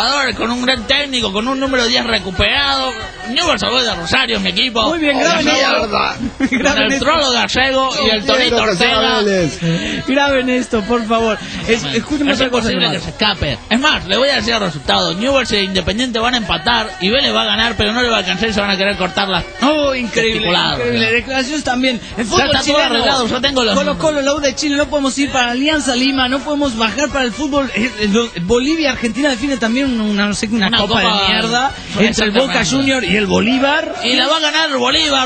jugadores, con un gran técnico, con un número 10 recuperado. Newell's Old Boys de Rosario, mi equipo. Muy bien, graben Con el Trolo Gallego y el Torito Ortega. Graben esto, por favor. Escúcheme otra cosa. Es imposible que se escape. Es más, le voy a decir el resultado. Newell's e Independiente van a empatar y Vélez va a ganar, pero no le va a alcanzar y se van a querer cortar las... Oh, increíble. Declaraciones también. El fútbol está chileno. todo arreglado, yo tengo los... Colo, la U de Chile, no podemos ir para Alianza Lima, no podemos bajar para el fútbol. Bolivia, Argentina define también una copa de mierda entre el Boca Junior y el Bolívar. Y la va a ganar el Bolívar.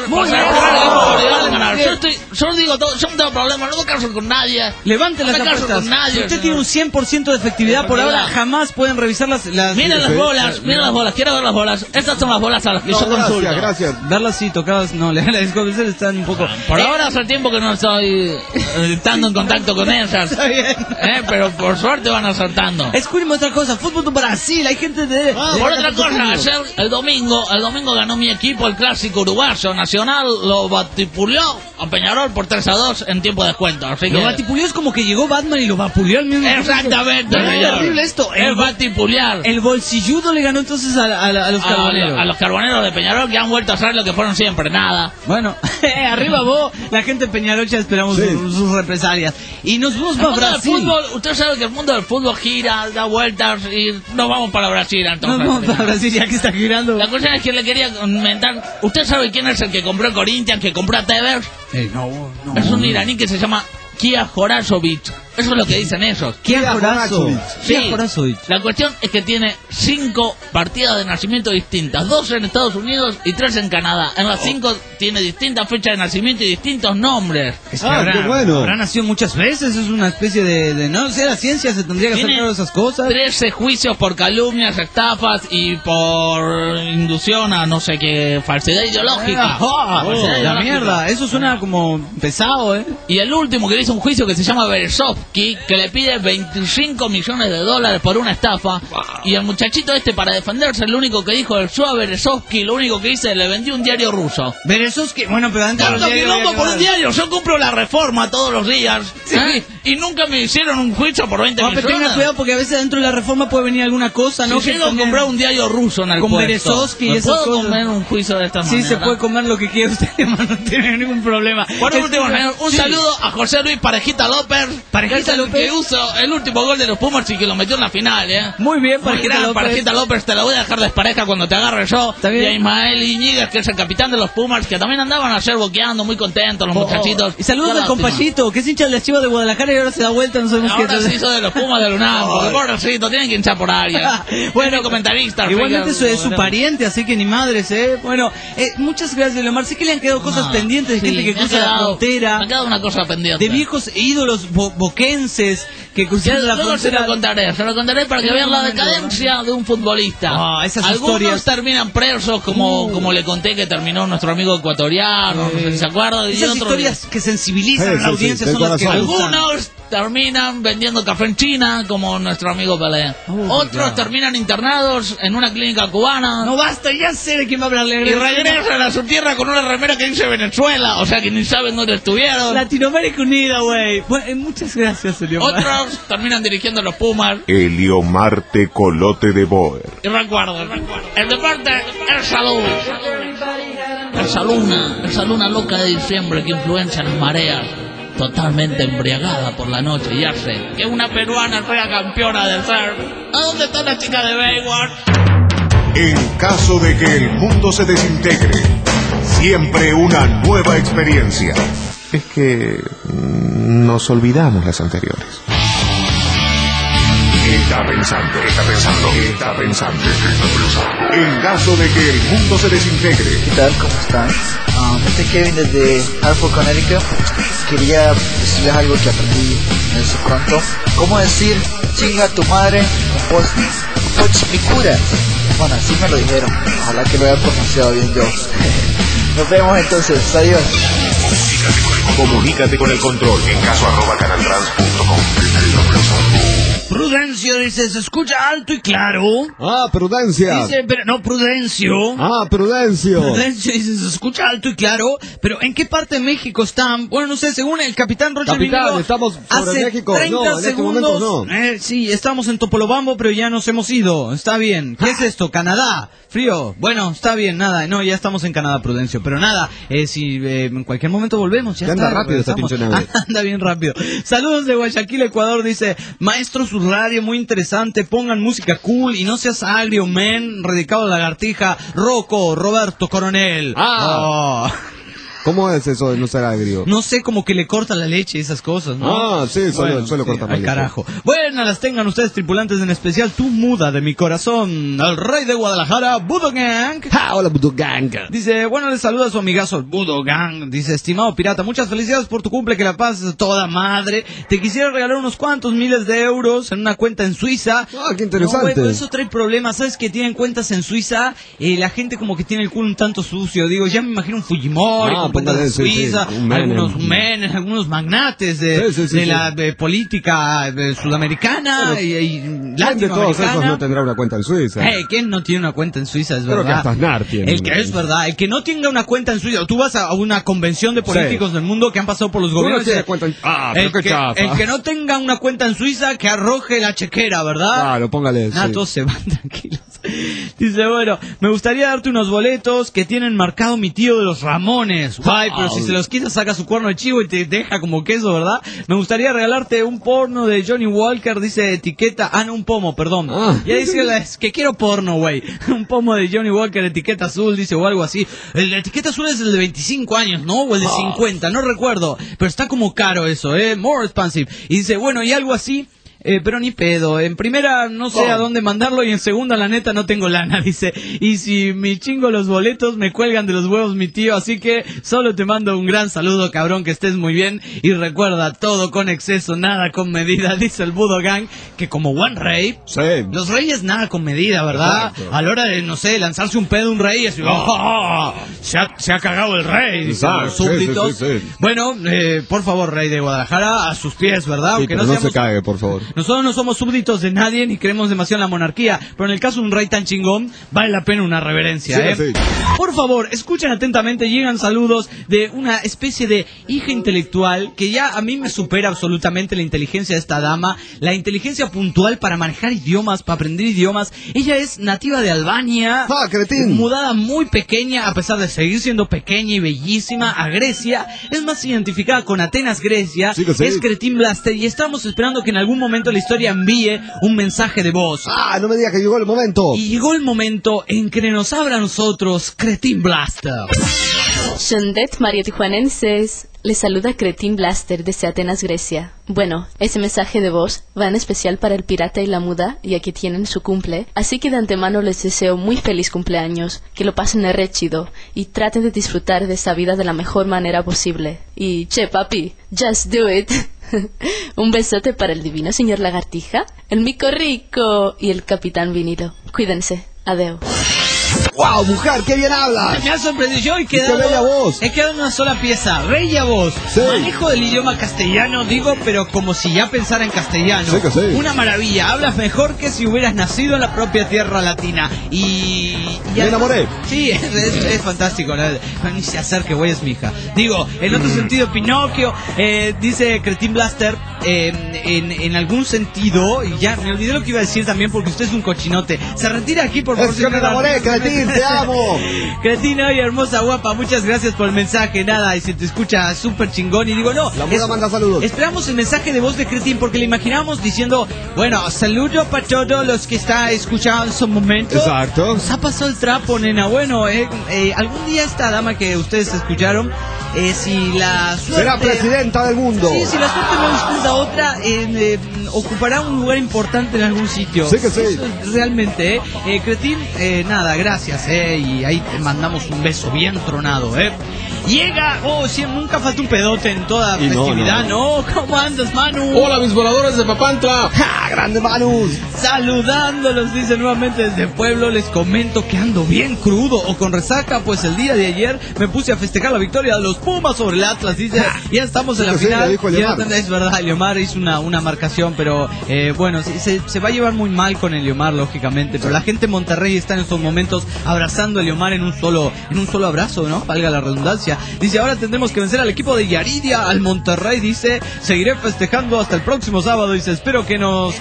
Yo digo todo, yo no tengo problema, no me caso con nadie. Levante las apuestas. Si usted tiene un 100% de efectividad por ahora, jamás pueden revisar las... Miren las bolas, quiero ver las bolas. Estas son las bolas a las que yo consulto. Gracias. Verlas sí, tocadas, no, las están un poco... Por ahora hace tiempo que no estoy estando en contacto con ellas. Está bien. Pero por suerte van acertando. Escúcheme otra cosa, fútbol de Brasil, hay gente de... Por otra cosa, ayer, el domingo ganó mi equipo el clásico uruguayo. Nacional lo batipulió a Peñarol por 3-2 en tiempo de descuento. Así Lo batipulió es como que llegó Batman y lo vapuleó al mismo tiempo. Exactamente, Es terrible esto. Es batipuliar. El bolsilludo le ganó entonces a los carboneros. A los carboneros de Peñarol, que han vuelto a ser lo que fueron siempre, nada. Bueno, arriba vos, la gente de Peñarol, ya esperamos sus represalias. Y nos vamos para Brasil. Fútbol, usted sabe que el mundo del fútbol gira, da vueltas y nos vamos para Brasil entonces. Nos vamos para Brasil, ya que está girando. La cuestión es que le quería comentar. ¿Usted sabe quién es el que compró Corinthians, que compró a Tevez? No. Es un iraní que se llama Kia Horazovic. Eso es lo que dicen ellos. Kia Horazovic. Sí. La cuestión es que tiene 5 partidas de nacimiento distintas. 2 en Estados Unidos y 3 en Canadá. En las 5 tiene distintas fechas de nacimiento y distintos nombres. Qué bueno. Habrá nacido muchas veces, es una especie de no sé, la ciencia se tendría que hacer cargo de esas cosas. 13 juicios por calumnias, estafas y por inducción a no sé qué, falsedad ideológica. La mierda, eso suena como pesado, Y el último que le hizo un juicio que se llama Berezovsky, que le pide $25 millones por una estafa. Y el muchachito para defenderse, lo único que dijo el Shua Berezovsky, lo único que hice, le vendió un diario ruso. Berezovsky, bueno, pero antes ¿Cuánto quilombo por un diario? Yo compro La Reforma todos los días. Y nunca me hicieron un juicio por 20 millones. Pero tenga cuidado porque a veces dentro de La Reforma puede venir alguna cosa, ¿no? Si llego a comprar un diario ruso en el con puesto, Berezovsky y esas ¿puedo comer un juicio de esta manera? Sí, se puede comer lo que quiera usted, no tiene ningún problema. Por último, un saludo a José Luis Parejita López. Parejita López, que usó el último gol de los Pumas y que lo metió en la final, Muy bien, Parejita López, te la voy a dejar despareja cuando te agarre yo. Y a Ismael Iñiguez, que es el capitán de los Pumas, que también andaban ayer boqueando, muy contentos los muchachitos. Y saludos al compayito, que es hincha de las Chivas de Guadalajara y ahora se da vuelta, no sabemos qué. Ahora sí soy de los Pumas del UNAM, porque pobrecito, tienen que hinchar por área. Bueno, comentarista. Igualmente es su pariente, así que ni madres, Bueno, muchas gracias, Leomar. Sé que le han quedado cosas pendientes de gente que cruza la frontera. Me ha quedado una cosa pendiente. De viejos ídolos boquenses que cruzaron la frontera. Se lo contaré para que vean la decadencia de un futbolista. Algunos terminan presos, como le conté que terminó nuestro amigo ecuatoriano, no sé si se acuerda. Esas historias que sensibilizan a la audiencia son las que algunos terminan vendiendo café en China, como nuestro amigo Pelé. Otros terminan internados en una clínica cubana. No basta, ya sé de quién va a hablar. Y regresan a su tierra con una remera que dice Venezuela, o sea que ni saben dónde estuvieron. Latinoamérica Unida, güey. Bueno, muchas gracias, Eliomar. Otros terminan dirigiendo a los Pumas. Eliomar Tecolote de Boer. Y recuerden, el deporte es salud. Esa luna loca de diciembre que influencia las mareas, totalmente embriagada por la noche, y hace que una peruana sea campeona del surf. ¿A dónde está la chica de Baywatch? En caso de que el mundo se desintegre, siempre una nueva experiencia. Es que nos olvidamos las anteriores. Está pensando. En caso de que el mundo se desintegre. ¿Qué tal? ¿Cómo están? Este es Kevin desde Hartford, Connecticut. Quería decirles algo que aprendí en ese pronto. ¿Cómo decir chinga tu madre en bosnio? Pochmikuras. Bueno, así me lo dijeron. Ojalá que lo haya pronunciado bien yo. Nos vemos entonces. Adiós. Comunícate con el control en caso @canaltrans.com. Prudencio dice, se escucha alto y claro. Ah, Prudencia. Dice, pero no, Prudencio. Ah, Prudencio. Prudencio dice, se escucha alto y claro, pero ¿en qué parte de México están? Bueno, no sé, según el capitán Roger Vinilo, estamos sobre hace México. 30 No, en este segundos, momento no. Sí, estamos en Topolobampo, pero ya nos hemos ido. Está bien. ¿Qué es esto? ¿Canadá? ¿Frío? Bueno, está bien, nada. No, ya estamos en Canadá, Prudencio. Pero nada, si en cualquier momento volvemos, ya anda está, rápido esta pinche nave. Anda bien rápido. Saludos de Guayaquil, Ecuador, dice, maestro su radio, muy interesante, pongan música cool y no seas agrio, men, radicado lagartija, Rocco, Roberto Coronel. Ah. ¿Cómo es eso de no ser agrio? No sé, como que le corta la leche y esas cosas, ¿no? Ah, sí, suelo cortar la leche. Carajo. Buenas las tengan ustedes, tripulantes, en especial tú, muda de mi corazón, el rey de Guadalajara, Budo Gang. Ah, hola, Budo Gang. Dice, bueno, le saluda a su amigazo, el Budo Gang. Dice, estimado pirata, muchas felicidades por tu cumple, que la pases toda madre. Te quisiera regalar unos cuantos miles de euros en una cuenta en Suiza. Ah, qué interesante. No, bueno, eso trae problemas. ¿Sabes que tienen cuentas en Suiza? La gente como que tiene el culo un tanto sucio. Digo, ya me imagino un Fujimori con cuentas en Suiza, algunos menes, algunos magnates de la política sudamericana y latinoamericana. De todos esos no tendrá una cuenta en Suiza. ¿Quién no tiene una cuenta en Suiza? Es Creo verdad. que hasta Aznar tiene. El que es verdad, el que no tenga una cuenta en Suiza, tú vas a una convención de políticos del mundo que han pasado por los gobiernos. El que no tenga una cuenta en Suiza, que arroje la chequera, ¿verdad? Claro, póngale. Nada, todos se van tranquilos. Dice, bueno, me gustaría darte unos boletos que tienen marcado mi tío de los Ramones. Guay, pero si se los quitas saca su cuerno de chivo y te deja como queso, ¿verdad? Me gustaría regalarte un porno de Johnny Walker, dice etiqueta, no, un pomo, perdón. Ya dice que quiero porno, güey. Un pomo de Johnny Walker, etiqueta azul, dice, o algo así. La etiqueta azul es el de 25 años, ¿no? O el de 50, no recuerdo. Pero está como caro eso, more expensive. Y dice, bueno, y algo así. Pero ni pedo, en primera no sé a dónde mandarlo y en segunda la neta no tengo lana, dice, y si me chingo los boletos me cuelgan de los huevos mi tío, así que solo te mando un gran saludo, cabrón, que estés muy bien y recuerda, todo con exceso, nada con medida, dice el Budo Gang, que como One Rey, los reyes nada con medida, ¿verdad? Exacto. A la hora de, no sé, lanzarse un pedo un rey, es, se ha cagado el rey, dicen los súbditos. Sí. Bueno, por favor, rey de Guadalajara, a sus pies, ¿verdad? Sí, aunque no se cague, por favor. Nosotros no somos súbditos de nadie ni creemos demasiado en la monarquía, pero en el caso de un rey tan chingón, vale la pena una reverencia, Sí. Por favor, escuchen atentamente, llegan saludos de una especie de hija intelectual que ya a mí me supera absolutamente la inteligencia de esta dama, la inteligencia puntual para manejar idiomas, para aprender idiomas. Ella es nativa de Albania, mudada muy pequeña, a pesar de seguir siendo pequeña y bellísima, a Grecia, es más identificada con Atenas, Grecia, es Cretin Blaster y estamos esperando que en algún momento la historia envíe un mensaje de voz. No me digas que llegó el momento. Y llegó el momento en que nos habla a nosotros Cretin Blaster. Shondet Mario Tijuanenses. Les saluda Cretin Blaster desde Atenas, Grecia. Bueno, ese mensaje de voz va en especial para el pirata y la muda, ya que tienen su cumple, así que de antemano les deseo muy feliz cumpleaños, que lo pasen re chido y traten de disfrutar de esta vida de la mejor manera posible. Y, che papi, just do it. Un besote para el divino señor Lagartija, el Mico Rico y el Capitán Vinilo. Cuídense. Adeu. ¡Wow, mujer! ¡Qué bien hablas! Me ha sorprendido y ¡Qué bella voz! He quedado en una sola pieza. Bella voz. Sí. Manejo del idioma castellano, digo, pero como si ya pensara en castellano. Sí. Una maravilla. Hablas mejor que si hubieras nacido en la propia tierra latina. Y me enamoré. Sí, es fantástico. Ni se acerque, güey, es mi hija. Digo, en otro sentido, Pinocchio, dice Cretin Blaster, en algún sentido, y ya me olvidé lo que iba a decir también porque usted es un cochinote. Se retira aquí, por favor. Es que me enamoré, Cretin, te amo. Cretin, oye, hermosa, guapa, muchas gracias por el mensaje. Nada, y se te escucha súper chingón. Y digo, no. La muda manda saludos. Esperamos el mensaje de voz de Cretin porque le imaginamos diciendo, bueno, saludo para todos los que están escuchando en su momento. Exacto. Nos ha pasado el trapo, nena. Bueno, algún día esta dama que ustedes escucharon, si la suerte... será presidenta del mundo. Sí, si la suerte no disputa otra, ocupará un lugar importante en algún sitio. Sí que sí. Eso es realmente, Cretin, nada, gracias, y ahí te mandamos un beso bien tronado, Llega, sí, nunca falta un pedote en toda Y festividad, ¿no? ¿Cómo andas, Manu? Hola, mis voladores de Papantla. ¡Ja! ¡Grande Manus! Saludándolos, dice nuevamente desde Pueblo. Les comento que ando bien crudo o con resaca, pues el día de ayer me puse a festejar la victoria de los Pumas sobre el Atlas, dice. Ya estamos en la final. Es verdad, Eliomar hizo una marcación, pero bueno, se va a llevar muy mal con Eliomar, lógicamente. Pero la gente de Monterrey está en estos momentos abrazando a Eliomar en un solo abrazo, ¿no? Valga la redundancia. Dice, ahora tendremos que vencer al equipo de Yaridia, al Monterrey, dice. Seguiré festejando hasta el próximo sábado, dice. Espero que nos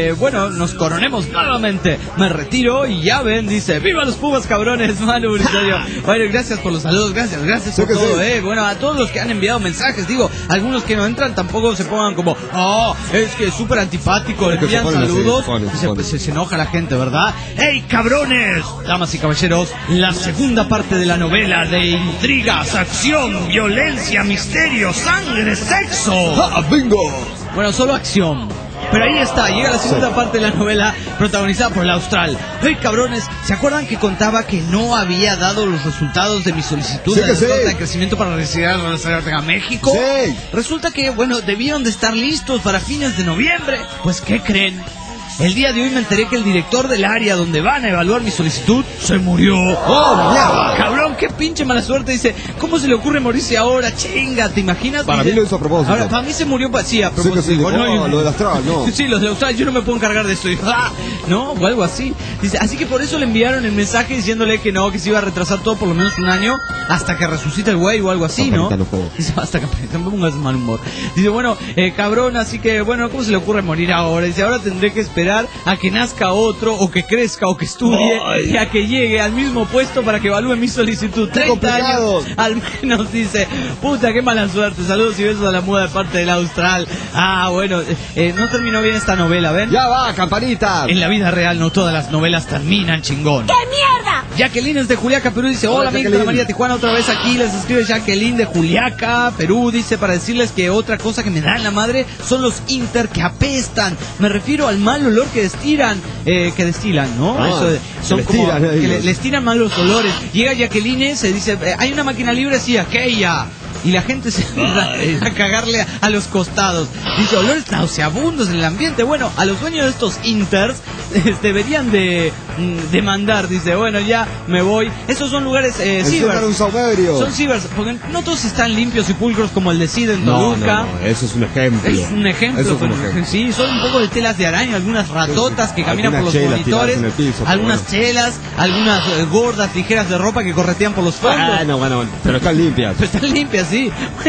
coronemos nuevamente. Me retiro y ya ven, dice. ¡Viva los Pumas, cabrones! Manu, en serio. Bueno, gracias por los saludos, gracias por todo, Bueno, a todos los que han enviado mensajes, digo, algunos que no entran tampoco se pongan como, es que es súper antipático, le envían saludos. Se enoja la gente, ¿verdad? ¡Ey, cabrones! Damas y caballeros, la segunda parte de la novela de intrigas, acción, violencia, misterio, sangre, sexo. ¡Bingo! Bueno, solo acción. Pero ahí está, llega la segunda parte de la novela protagonizada por el Austral. Hey, cabrones, ¿se acuerdan que contaba que no había dado los resultados de mi solicitud de crecimiento para recibir a México? Sí. Resulta que, bueno, debieron de estar listos para fines de noviembre. Pues, ¿qué creen? El día de hoy me enteré que el director del área donde van a evaluar mi solicitud se murió. ¡Oh, mierda! Cabrón, qué pinche mala suerte. Dice, ¿cómo se le ocurre morirse ahora? Chinga, ¿te imaginas? Para dice, mí lo hizo a propósito. Ahora, para mí se murió, sí, a propósito. Sí, lo del Austral, no. Sí, los del Austral, yo no me puedo encargar de esto. Dijo, ¿no? O algo así. Dice, así que por eso le enviaron el mensaje diciéndole que no, que se iba a retrasar todo por lo menos un año hasta que resucite el güey o algo así, ¿no? Dice, hasta que me pongas mal humor. Dice, bueno, cabrón, así que, bueno, ¿cómo se le ocurre morir ahora? Dice, ahora tendré que esperar a que nazca otro, o que crezca, o que estudie, y a que llegue al mismo puesto para que evalúe mi solicitud. 30 años, al menos, dice. Puta, qué mala suerte. Saludos y besos a la muda de parte del Austral. Bueno, no terminó bien esta novela, ¿ven? Ya va, campanita. En la vida real no todas las novelas terminan, chingón. ¡Qué mierda! Jacqueline es de Juliaca, Perú, dice, hola amigos de la María Tijuana, otra vez aquí, les escribe Jacqueline de Juliaca, Perú, dice, para decirles que otra cosa que me da en la madre son los Inter que apestan. Me refiero al mal olor que destilan, ¿no? Eso, son como que les tiran malos olores. Llega Jacqueline, se dice, hay una máquina libre, sí, aquella. Y la gente se va a cagarle a los costados. Dice, olores nauseabundos en el ambiente. Bueno, a los dueños de estos Inters deberían de demandar. Dice, bueno, ya me voy. Esos son lugares cibers. Son cibers, porque no todos están limpios y pulcros como el de Cid en Toluca. No, eso es un ejemplo. Es un ejemplo. Sí, son un poco de telas de araña, algunas ratotas que caminan por los monitores, algunas chelas, algunas gordas tijeras de ropa que corretean por los fondos. Bueno, pero están limpias. Pero están limpias, sí.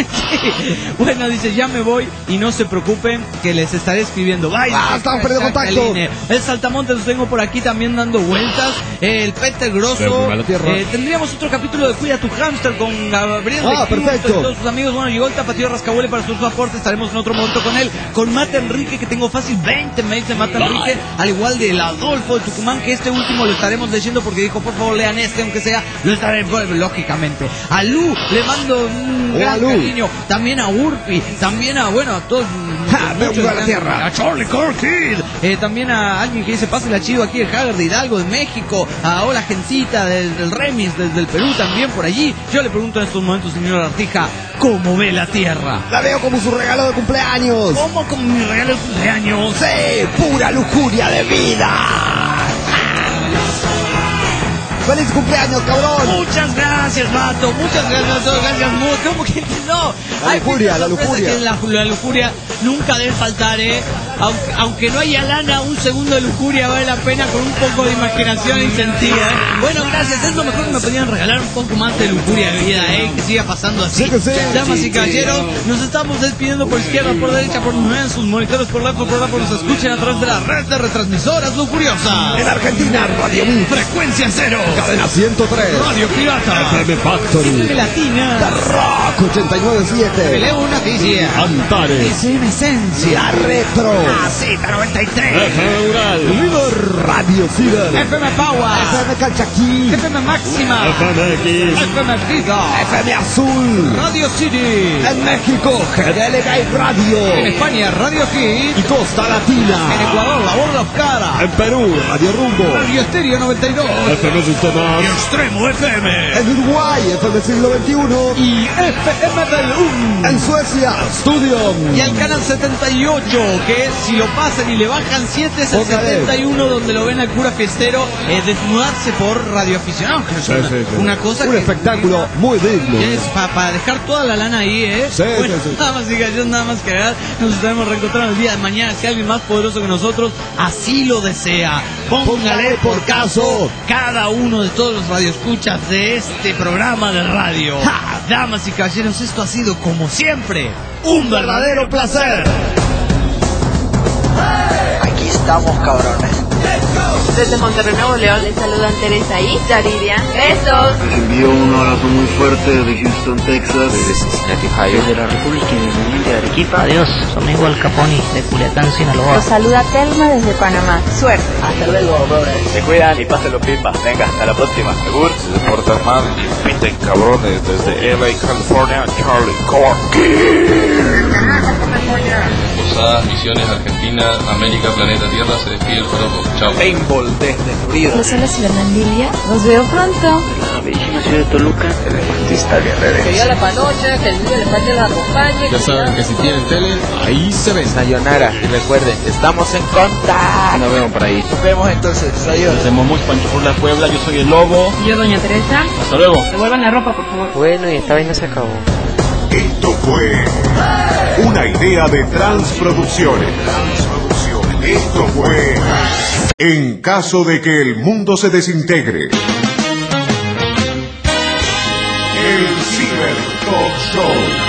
Bueno, dice, ya me voy y no se preocupen que les estaré escribiendo. Vaya, estamos perdiendo contacto. El Saltamontes los tengo por aquí también dando vueltas. El Peter Grosso. Tendríamos otro capítulo de Cuida tu Hamster con Gabriel perfecto. Y todos sus amigos. Bueno, llegó el Tapatío Rascahuele para sus aportes. Estaremos en otro momento con él. Con Mata Enrique, que tengo fácil 20 mails de Mata Enrique. Al igual del Adolfo de Tucumán, que este último lo estaremos leyendo porque dijo, por favor, lean aunque sea. Lo estaré, lógicamente. A Lu le mando un gran cariño. También a Urpi. También a todos. A Charlie Corkid. También a alguien que dice, pase la chido aquí, el Hager de Hidalgo, de México. A hola, gencita del Remis, desde el Perú, también por allí. Yo le pregunto en estos momentos, señor Artija, ¿cómo ve la tierra? La veo como su regalo de cumpleaños. ¿Cómo como mi regalo de cumpleaños? Sí, pura lujuria de vida. ¡Feliz cumpleaños, cabrón! Muchas gracias, vato. Muchas gracias, ¿cómo que no? La lujuria. La lujuria nunca debe faltar, Aunque no haya lana, un segundo de lujuria vale la pena con un poco de imaginación y sentido, Bueno, gracias. Es lo mejor que me podían regalar, un poco más de lujuria de vida, Que siga pasando así. Damas y caballeros, nos estamos despidiendo por izquierda, por derecha, por en sus monitores, por lado, por nos escuchen a través de la red de retransmisoras lujuriosas. En Argentina, Radio Frecuencia Cero. Cadena 103. Radio Pirata. FM Factory. FM Latina. The Rock 89.7. Leo Noticias. Antares. SM Esencia. La Retro. Cita 93. FM Ural. River Radio Ciber. FM Power. FM Calchaquí. FM Máxima. FM X. FM Vida. FM Azul. Radio City. En México, GDL Gay Radio. En España, Radio Hit. Y Costa Latina. En Ecuador, La Voz La Cara. En Perú, Radio Rumbo. Radio Estéreo 92. FM Sistemas. Y Extremo FM. En Uruguay, FM Siglo XXI. Y FM del En Suecia, Studium. Y al canal 78, que si lo pasan y le bajan 7 es el Otra vez. 71, donde lo ven al cura fiestero desnudarse por radioaficionados. Que es una cosa Un que espectáculo muy digno. es para dejar toda la lana ahí, ¿eh? Sí, bueno, sí, sí. nada más diga yo, nada más que agregar. Nos estaremos reencontrando el día de mañana. Si alguien más poderoso que nosotros así lo desea, póngale por caso cada uno de todos los radioescuchas de este programa de radio. ¡Ja! Damas y caballeros, esto ha sido como siempre un verdadero placer. Aquí estamos, cabrones. Desde Monterrey, Nuevo León, les saludan Teresa y Yaridia. ¡Besos! Les envío un abrazo muy fuerte desde Houston, Texas. Desde Cincinnati, Ohio. Desde la República Independiente de Arequipa. Adiós, su amigo Al Caponi de Culiacán, Sinaloa. Los saluda Telma desde Panamá. Suerte. Hasta luego, brothers. Se cuidan y pásenlo pipa. Venga, hasta la próxima. Segur. Desde Puerto Armado y piten cabrones. Desde LA, California, Charlie Corky. Posadas, Misiones, Argentina, América, Planeta Tierra, se despide el Forojo. Chao. Paintball desde Florida. Los hola, Lilia. Los veo pronto. La bellísima ciudad de Toluca. El artista guerrero. Que Dios la panocha, que el niño le falte la acompañe. Ya saben que si tienen tele, ahí se ven. Sayonara. Y recuerden, estamos en contacto. Nos vemos por ahí. Nos vemos entonces. Adiós. Desde Momuch, Pancho por la Puebla, yo soy el Lobo. Y yo, doña Teresa. Hasta luego. Devuelvan la ropa, por favor. Bueno, y esta vaina se acabó. Esto fue una idea de Transproducciones. Esto fue En caso de que el mundo se desintegre. El Ciber Talk Show.